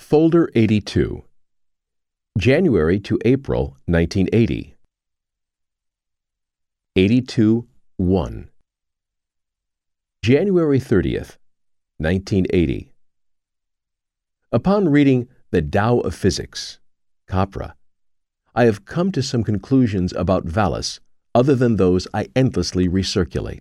Folder 82. January to April 1980. 82-1. January 30th, 1980. Upon reading The Tao of Physics, Capra, I have come to some conclusions about Vallis other than those I endlessly recirculate.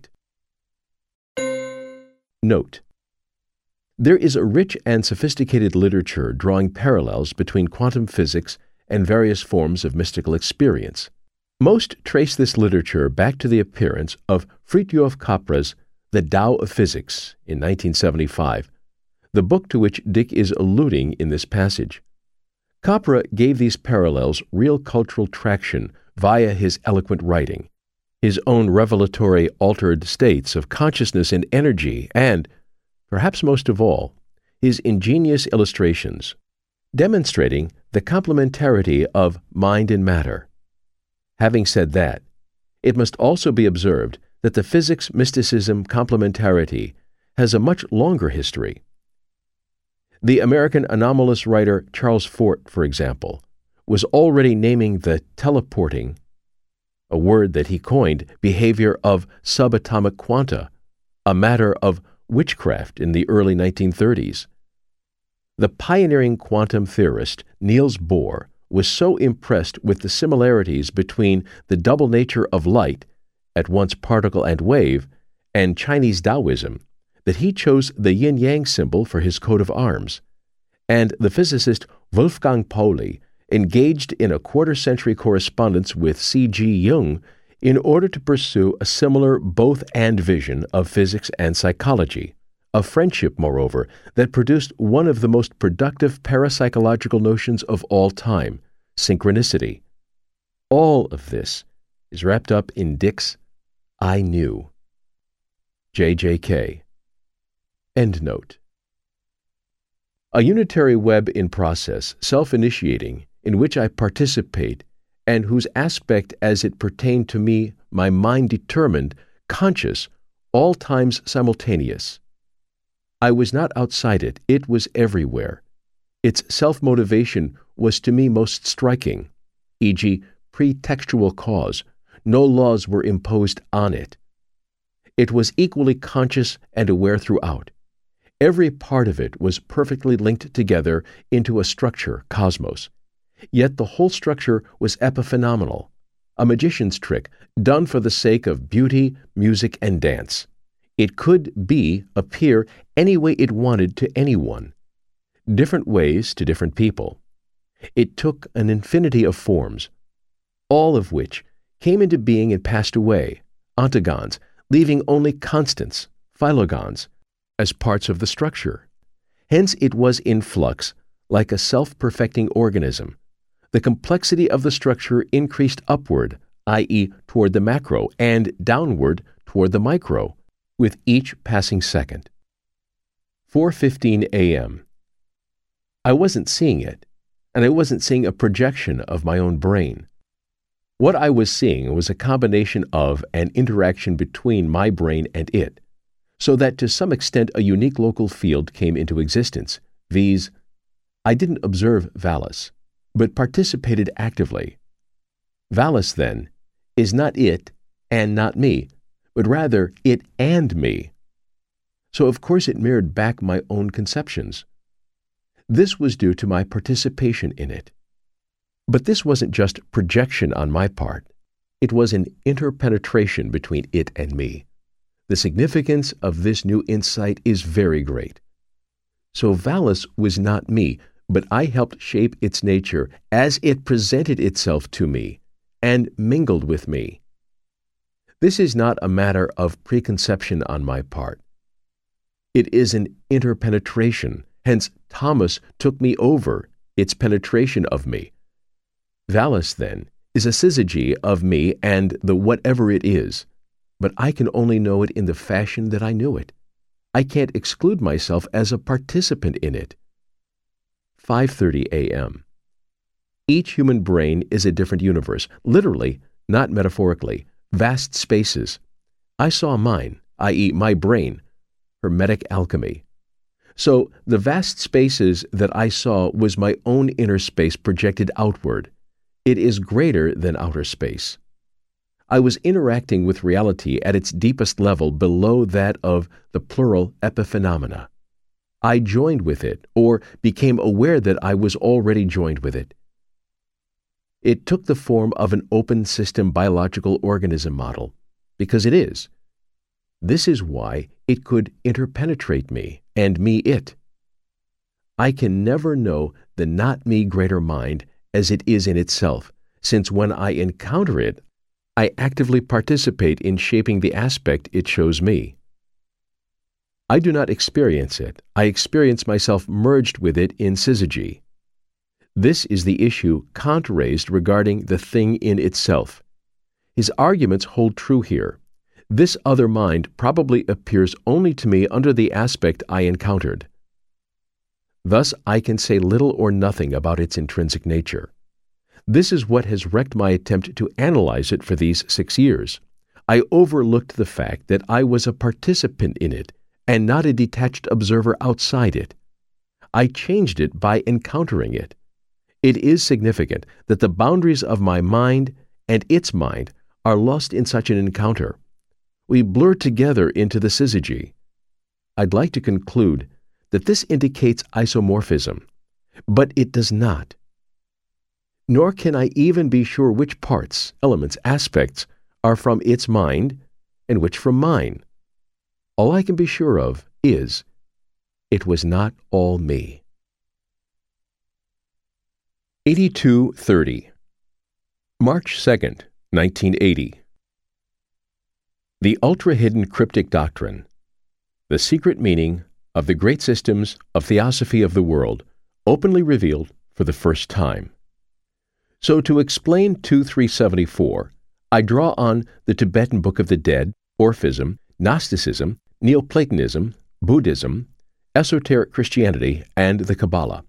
Note: there is a rich and sophisticated literature drawing parallels between quantum physics and various forms of mystical experience. Most trace this literature back to the appearance of Fritjof Capra's The Tao of Physics in 1975, the book to which Dick is alluding in this passage. Capra gave these parallels real cultural traction via his eloquent writing, his own revelatory altered states of consciousness and energy, and, perhaps most of all, his ingenious illustrations, demonstrating the complementarity of mind and matter. Having said that, it must also be observed that the physics-mysticism complementarity has a much longer history. The American anomalous writer Charles Fort, for example, was already naming the teleporting, a word that he coined, behavior of subatomic quanta, a matter of witchcraft in the early 1930s. The pioneering quantum theorist Niels Bohr was so impressed with the similarities between the double nature of light, at once particle and wave, and Chinese Taoism, that he chose the yin-yang symbol for his coat of arms, and the physicist Wolfgang Pauli engaged in a quarter-century correspondence with C.G. Jung in order to pursue a similar both-and vision of physics and psychology, a friendship, moreover, that produced one of the most productive parapsychological notions of all time, synchronicity. All of this is wrapped up in Dick's I Knew. J.J.K. Endnote. A unitary web in process, self-initiating, in which I participate, and whose aspect as it pertained to me, my mind determined, conscious, all times simultaneous. I was not outside it, it was everywhere. Its self-motivation was to me most striking, e.g., pretextual cause. No laws were imposed on it. It was equally conscious and aware throughout. Every part of it was perfectly linked together into a structure, cosmos. Yet the whole structure was epiphenomenal, a magician's trick done for the sake of beauty, music, and dance. It could appear any way it wanted to anyone, different ways to different people. It took an infinity of forms, all of which came into being and passed away, ontogons, leaving only constants, phylogons, as parts of the structure. Hence it was in flux, like a self-perfecting organism. The complexity of the structure increased upward, i.e., toward the macro, and downward toward the micro, with each passing second. 4:15 a.m. I wasn't seeing it, and I wasn't seeing a projection of my own brain. What I was seeing was a combination of an interaction between my brain and it, so that to some extent a unique local field came into existence, viz., I didn't observe Vallis, but participated actively. Vallis, then, is not it and not me, but rather it and me. So of course it mirrored back my own conceptions. This was due to my participation in it. But this wasn't just projection on my part. It was an interpenetration between it and me. The significance of this new insight is very great. So Vallis was not me, but I helped shape its nature as it presented itself to me and mingled with me. This is not a matter of preconception on my part. It is an interpenetration, hence Thomas took me over, its penetration of me. Vallis, then, is a syzygy of me and the whatever it is, but I can only know it in the fashion that I knew it. I can't exclude myself as a participant in it. 5:30 a.m. Each human brain is a different universe, literally, not metaphorically, vast spaces. I saw mine, i.e., my brain, hermetic alchemy. So the vast spaces that I saw was my own inner space projected outward. It is greater than outer space. I was interacting with reality at its deepest level below that of the plural epiphenomena. I joined with it, or became aware that I was already joined with it. It took the form of an open system biological organism model, because it is. This is why it could interpenetrate me, and me it. I can never know the not-me greater mind as it is in itself, since when I encounter it, I actively participate in shaping the aspect it shows me. I do not experience it. I experience myself merged with it in syzygy. This is the issue Kant raised regarding the thing in itself. His arguments hold true here. This other mind probably appears only to me under the aspect I encountered. Thus, I can say little or nothing about its intrinsic nature. This is what has wrecked my attempt to analyze it for these 6 years. I overlooked the fact that I was a participant in it and not a detached observer outside it. I changed it by encountering it. It is significant that the boundaries of my mind and its mind are lost in such an encounter. We blur together into the syzygy. I'd like to conclude that this indicates isomorphism, but it does not. Nor can I even be sure which parts, elements, aspects are from its mind and which from mine. All I can be sure of is, it was not all me. 8230. March 2nd, 1980. The Ultra-Hidden Cryptic Doctrine. The secret meaning of the great systems of theosophy of the world, openly revealed for the first time. So to explain 2374, I draw on the Tibetan Book of the Dead, Orphism, Gnosticism, Neoplatonism, Buddhism, esoteric Christianity, and the Kabbalah.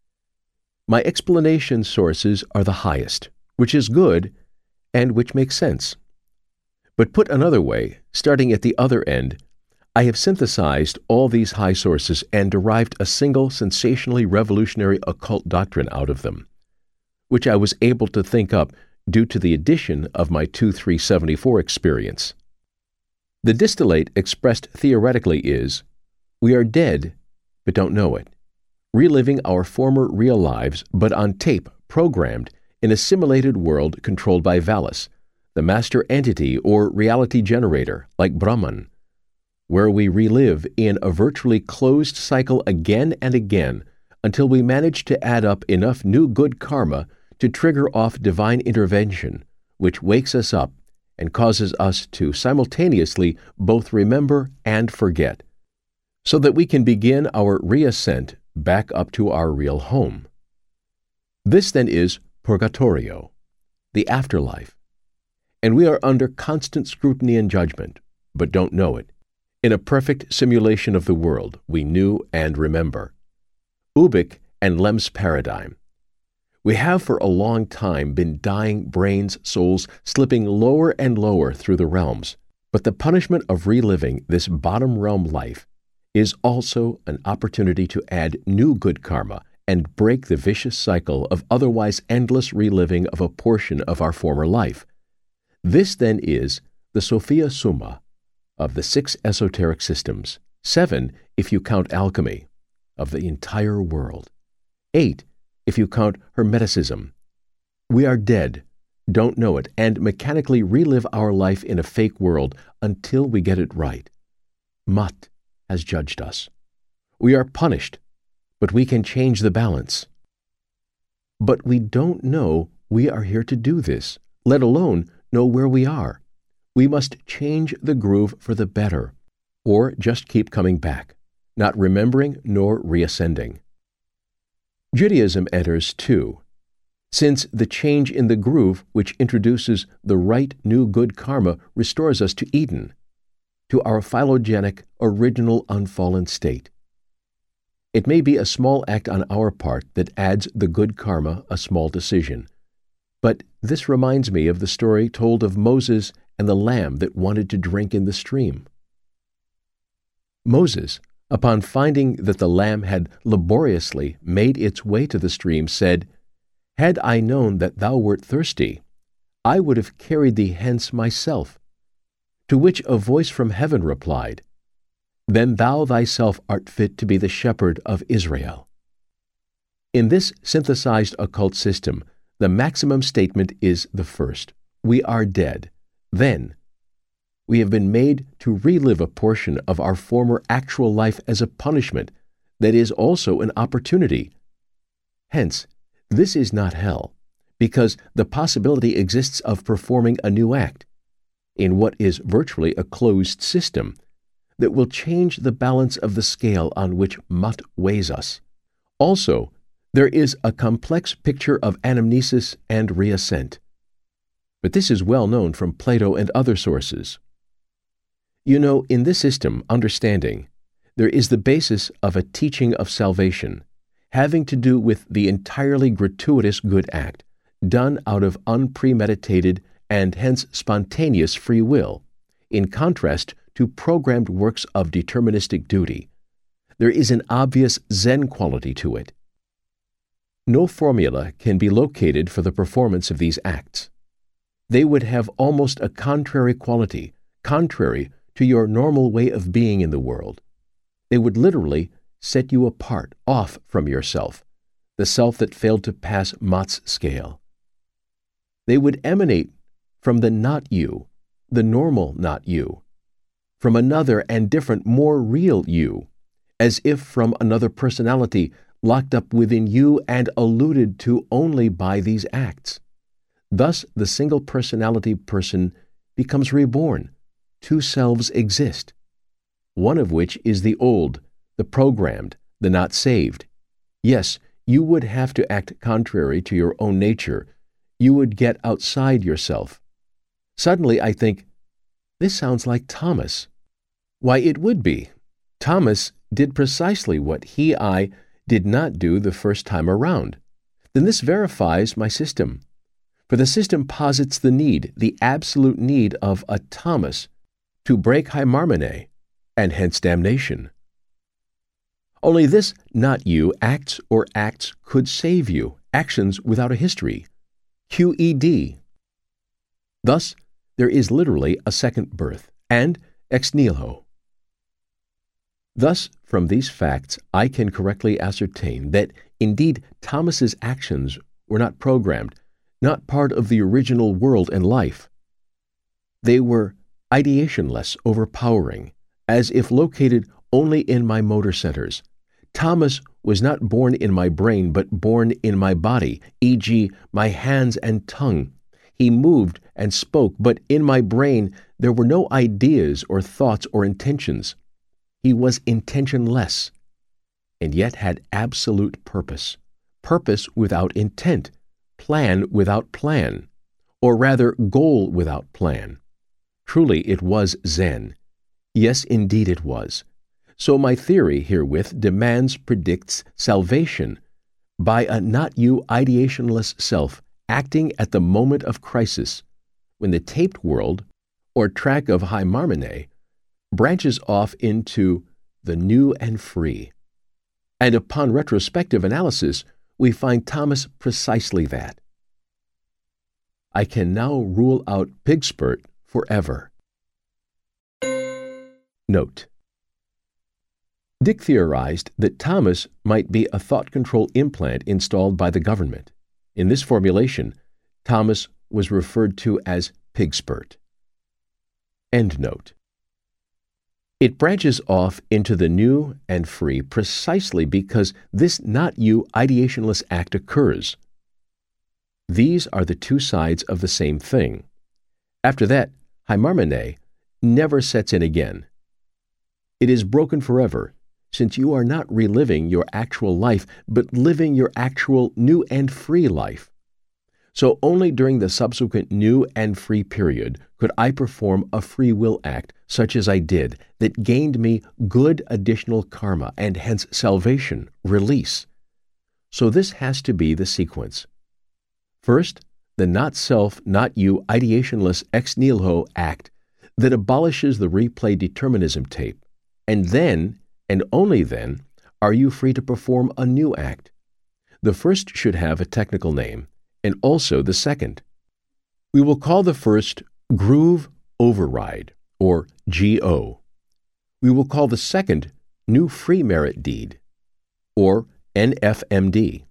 My explanation sources are the highest, which is good and which makes sense. But put another way, starting at the other end, I have synthesized all these high sources and derived a single sensationally revolutionary occult doctrine out of them, which I was able to think up due to the addition of my 2374 experience. The distillate expressed theoretically is, we are dead, but don't know it, reliving our former real lives, but on tape, programmed in a simulated world controlled by Valis, the master entity or reality generator, like Brahman, where we relive in a virtually closed cycle again and again until we manage to add up enough new good karma to trigger off divine intervention, which wakes us up and causes us to simultaneously both remember and forget, so that we can begin our reascent back up to our real home. This then is Purgatorio, the afterlife, and we are under constant scrutiny and judgment, but don't know it, in a perfect simulation of the world we knew and remember. Ubik and Lem's paradigm. We have for a long time been dying brains, souls, slipping lower and lower through the realms, but the punishment of reliving this bottom realm life is also an opportunity to add new good karma and break the vicious cycle of otherwise endless reliving of a portion of our former life. This then is the Sophia Summa of the 6 esoteric systems, 7 if you count alchemy, of the entire world, 8 if you count Hermeticism. We are dead, don't know it, and mechanically relive our life in a fake world until we get it right. Mat has judged us. We are punished, but we can change the balance. But we don't know we are here to do this, let alone know where we are. We must change the groove for the better, or just keep coming back, not remembering nor reascending. Judaism enters too, since the change in the groove which introduces the right new good karma restores us to Eden, to our phylogenic, original unfallen state. It may be a small act on our part that adds the good karma a small decision, but this reminds me of the story told of Moses and the lamb that wanted to drink in the stream. Moses, upon finding that the lamb had laboriously made its way to the stream, said, "Had I known that thou wert thirsty, I would have carried thee hence myself." To which a voice from heaven replied, "Then thou thyself art fit to be the shepherd of Israel." In this synthesized occult system, the maximum statement is the first. We are dead. Then, we have been made to relive a portion of our former actual life as a punishment that is also an opportunity. Hence, this is not hell, because the possibility exists of performing a new act in what is virtually a closed system that will change the balance of the scale on which Mut weighs us. Also, there is a complex picture of anamnesis and reascent. But this is well known from Plato and other sources. You know, in this system, understanding, there is the basis of a teaching of salvation, having to do with the entirely gratuitous good act, done out of unpremeditated and hence spontaneous free will, in contrast to programmed works of deterministic duty. There is an obvious Zen quality to it. No formula can be located for the performance of these acts. They would have almost a contrary quality, contrary to your normal way of being in the world. They would literally set you apart, off from yourself, the self that failed to pass Mut's scale. They would emanate from the not you, the normal not you, from another and different, more real you, as if from another personality locked up within you and alluded to only by these acts. Thus, the single personality person becomes reborn. Two selves exist, one of which is the old, the programmed, the not saved. Yes, you would have to act contrary to your own nature. You would get outside yourself. Suddenly I think, this sounds like Thomas. Why, it would be. Thomas did precisely what I did not do the first time around. Then this verifies my system. For the system posits the need, the absolute need of a Thomas, to break hymarmene, and hence damnation. Only this not you acts or acts could save you, actions without a history, QED. Thus, there is literally a second birth, and ex nihilo. Thus, from these facts, I can correctly ascertain that, indeed, Thomas's actions were not programmed, not part of the original world and life. They were ideationless, overpowering, as if located only in my motor centers. Thomas was not born in my brain, but born in my body, e.g., my hands and tongue. He moved and spoke, but in my brain there were no ideas or thoughts or intentions. He was intentionless, and yet had absolute purpose, purpose without intent, plan without plan, or rather goal without plan. Truly it was Zen. Yes, indeed it was. So my theory herewith predicts salvation by a not-you ideationless self acting at the moment of crisis, when the taped world, or track of hymarmene, branches off into the new and free. And upon retrospective analysis, we find Thomas precisely that. I can now rule out Pigspurt forever. Note: Dick theorized that Thomas might be a thought control implant installed by the government. In this formulation, Thomas was referred to as Pigspurt. End note. It branches off into the new and free precisely because this not-you ideationless act occurs. These are the two sides of the same thing. After that, hymarmene never sets in again. It is broken forever, since you are not reliving your actual life, but living your actual new and free life. So only during the subsequent new and free period could I perform a free will act, such as I did, that gained me good additional karma and hence salvation, release. So this has to be the sequence. First, the not-self, not-you ideationless ex nihilo act that abolishes the replay determinism tape, and then and only then are you free to perform a new act. The first should have a technical name, and also the second. We will call the first Groove Override, or GO. We will call the second New Free Merit Deed, or NFMD.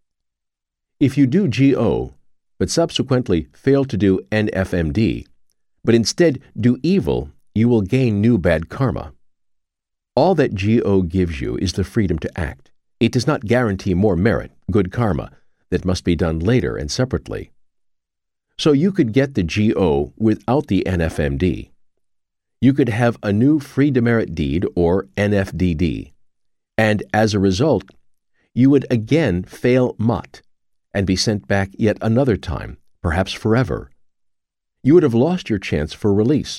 If you do GO, but subsequently fail to do NFMD, but instead do evil, you will gain new bad karma. All that GO gives you is the freedom to act. It does not guarantee more merit, good karma, that must be done later and separately. So you could get the GO without the NFMD. You could have a new free demerit deed, or NFDD, and as a result, you would again fail MUT and be sent back yet another time, perhaps forever. You would have lost your chance for release.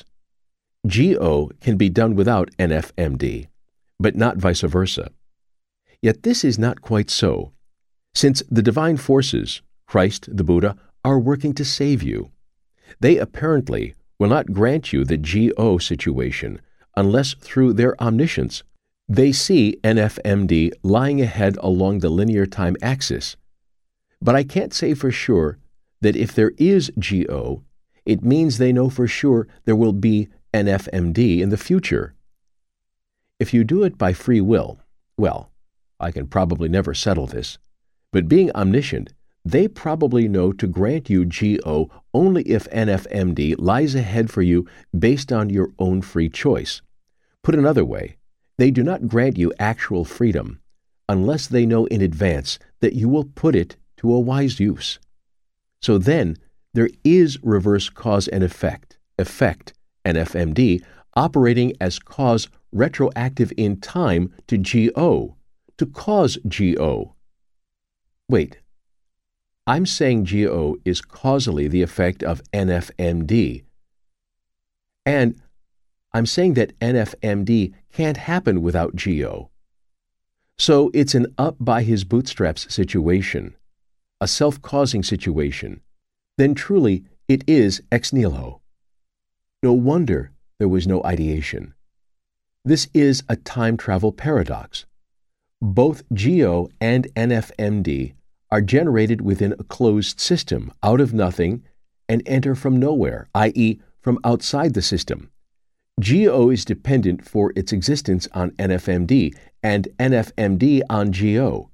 GO can be done without NFMD, but not vice versa. Yet this is not quite so, since the divine forces, Christ, the Buddha, are working to save you. They apparently will not grant you the GO situation unless through their omniscience they see NFMD lying ahead along the linear time axis. But I can't say for sure that if there is GO, it means they know for sure there will be NFMD in the future. If you do it by free will, well, I can probably never settle this, but being omniscient, they probably know to grant you GO only if NFMD lies ahead for you based on your own free choice. Put another way, they do not grant you actual freedom unless they know in advance that you will put it to a wise use. So then, there is reverse cause and effect, NFMD, operating as cause retroactive in time to GO, to cause GO. Wait, I'm saying GO is causally the effect of NFMD, and I'm saying that NFMD can't happen without GO. So it's an up by his bootstraps situation, a self-causing situation. Then truly it is ex nihilo. No wonder there was no ideation. This is a time travel paradox. Both GO and NFMD are generated within a closed system, out of nothing, and enter from nowhere, i.e., from outside the system. GO is dependent for its existence on NFMD, and NFMD on GO.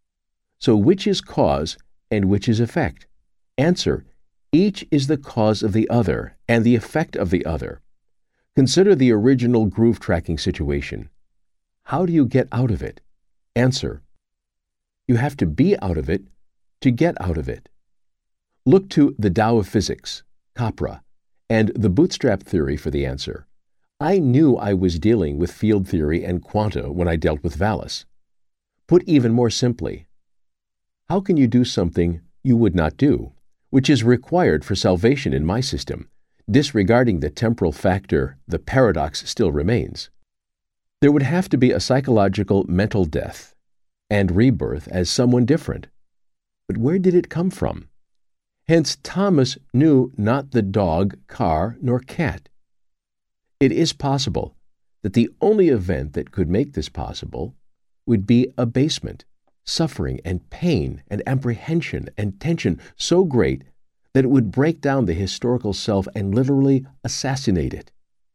So which is cause and which is effect? Answer: each is the cause of the other and the effect of the other. Consider the original groove tracking situation. How do you get out of it? Answer: you have to be out of it to get out of it. Look to the Tao of Physics, Capra, and the bootstrap theory for the answer. I knew I was dealing with field theory and quanta when I dealt with Vallis. Put even more simply, how can you do something you would not do, which is required for salvation in my system? Disregarding the temporal factor, the paradox still remains. There would have to be a psychological mental death and rebirth as someone different. But where did it come from? Hence Thomas knew not the dog, car, nor cat. It is possible that the only event that could make this possible would be abasement, suffering and pain and apprehension and tension so great that it would break down the historical self and literally assassinate it,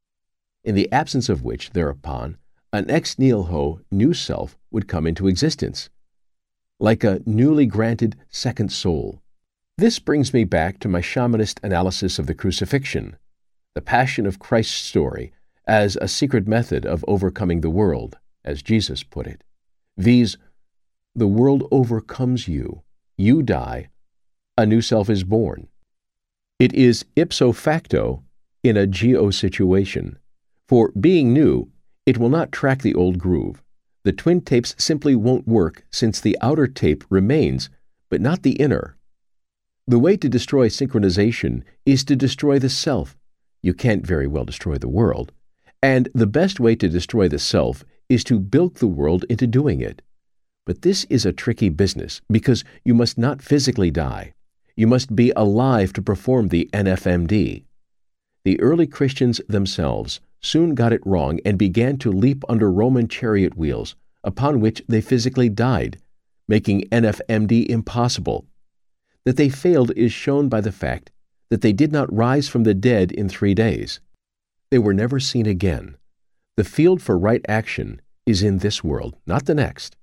in the absence of which, thereupon, an ex nihilo new self would come into existence, like a newly granted second soul. This brings me back to my shamanist analysis of the crucifixion, the Passion of Christ's story, as a secret method of overcoming the world, as Jesus put it. Viz., the world overcomes you, you die, a new self is born. It is ipso facto in a GO situation, for being new, it will not track the old groove. The twin tapes simply won't work since the outer tape remains, but not the inner. The way to destroy synchronization is to destroy the self. You can't very well destroy the world. And the best way to destroy the self is to bilk the world into doing it. But this is a tricky business because you must not physically die. You must be alive to perform the NFMD. The early Christians themselves soon got it wrong and began to leap under Roman chariot wheels, upon which they physically died, making NFMD impossible. That they failed is shown by the fact that they did not rise from the dead in 3 days. They were never seen again. The field for right action is in this world, not the next.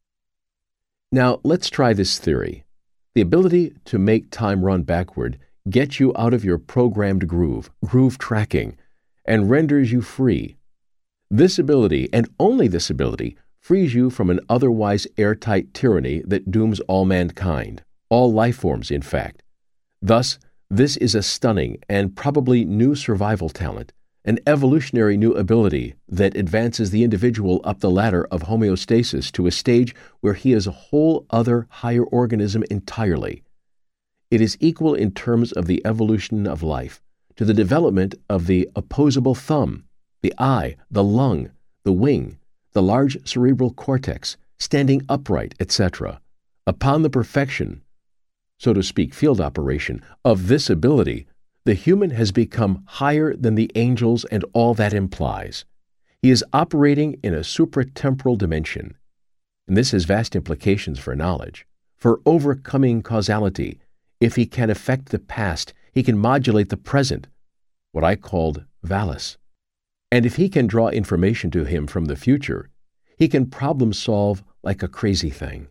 Now, let's try this theory. The ability to make time run backward gets you out of your programmed groove tracking, and renders you free. This ability, and only this ability, frees you from an otherwise airtight tyranny that dooms all mankind, all life forms, in fact. Thus, this is a stunning and probably new survival talent, an evolutionary new ability that advances the individual up the ladder of homeostasis to a stage where he is a whole other higher organism entirely. It is equal in terms of the evolution of life to the development of the opposable thumb, the eye, the lung, the wing, the large cerebral cortex, standing upright, etc. Upon the perfection, so to speak, field operation of this ability, the human has become higher than the angels and all that implies. He is operating in a supratemporal dimension, and this has vast implications for knowledge, for overcoming causality. If he can affect the past, he can modulate the present, what I called Valis. And if he can draw information to him from the future, he can problem solve like a crazy thing.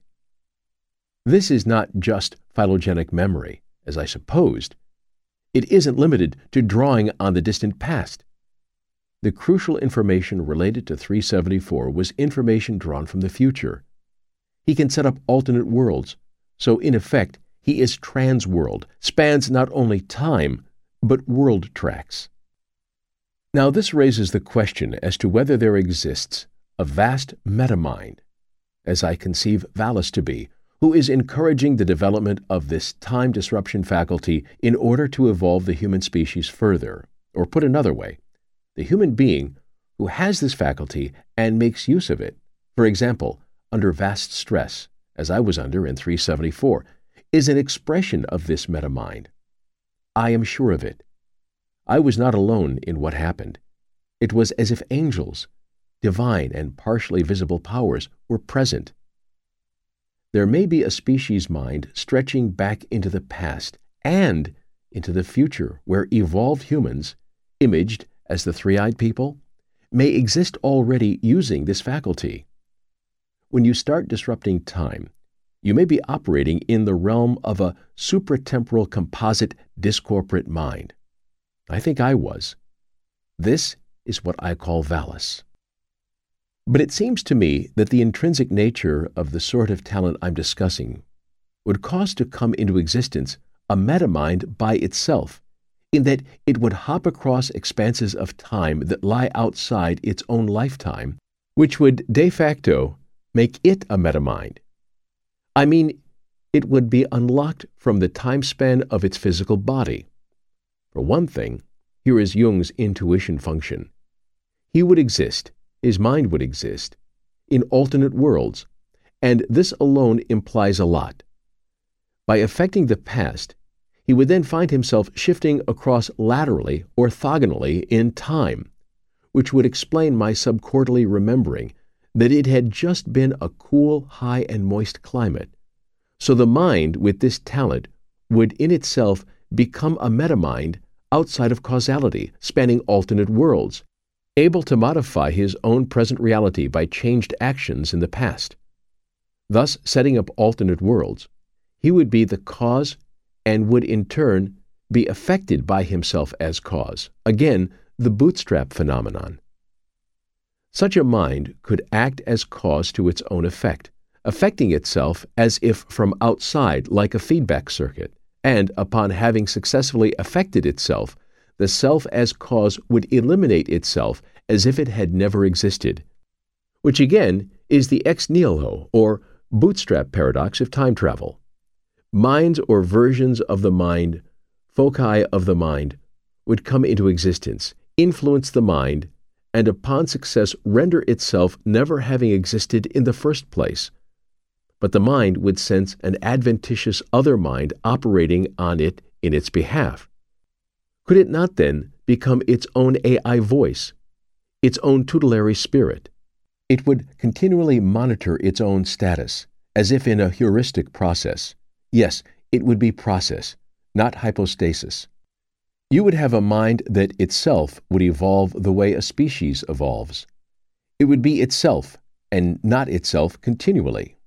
This is not just phylogenetic memory, as I supposed. It isn't limited to drawing on the distant past. The crucial information related to 374 was information drawn from the future. He can set up alternate worlds, so in effect, he is trans-world, spans not only time, but world tracks. Now this raises the question as to whether there exists a vast metamind, as I conceive Valis to be, who is encouraging the development of this time disruption faculty in order to evolve the human species further. Or put another way, the human being who has this faculty and makes use of it, for example, under vast stress, as I was under in 374, is an expression of this metamind. I am sure of it. I was not alone in what happened. It was as if angels, divine and partially visible powers, were present. There may be a species mind stretching back into the past and into the future where evolved humans, imaged as the three-eyed people, may exist already using this faculty. When you start disrupting time, you may be operating in the realm of a supratemporal composite discorporate mind. I think I was. This is what I call Valis. But it seems to me that the intrinsic nature of the sort of talent I'm discussing would cause to come into existence a metamind by itself, in that it would hop across expanses of time that lie outside its own lifetime, which would de facto make it a metamind. I mean, it would be unlocked from the time span of its physical body. For one thing, here is Jung's intuition function. He would exist, his mind would exist, in alternate worlds, and this alone implies a lot. By affecting the past, he would then find himself shifting across laterally, orthogonally, in time, which would explain my subcortially remembering that it had just been a cool, high, and moist climate. So the mind with this talent would in itself become a metamind outside of causality, spanning alternate worlds, able to modify his own present reality by changed actions in the past. Thus, setting up alternate worlds, he would be the cause and would in turn be affected by himself as cause. Again, the bootstrap phenomenon. Such a mind could act as cause to its own effect, affecting itself as if from outside like a feedback circuit, and upon having successfully affected itself, the self as cause would eliminate itself as if it had never existed, which again is the ex nihilo or bootstrap paradox of time travel. Minds or versions of the mind, foci of the mind, would come into existence, influence the mind, and upon success render itself never having existed in the first place. But the mind would sense an adventitious other mind operating on it in its behalf. Could it not then become its own AI voice, its own tutelary spirit. It would continually monitor its own status, as if in a heuristic process. Yes, it would be process, not hypostasis. You would have a mind that itself would evolve the way a species evolves. It would be itself, and not itself continually.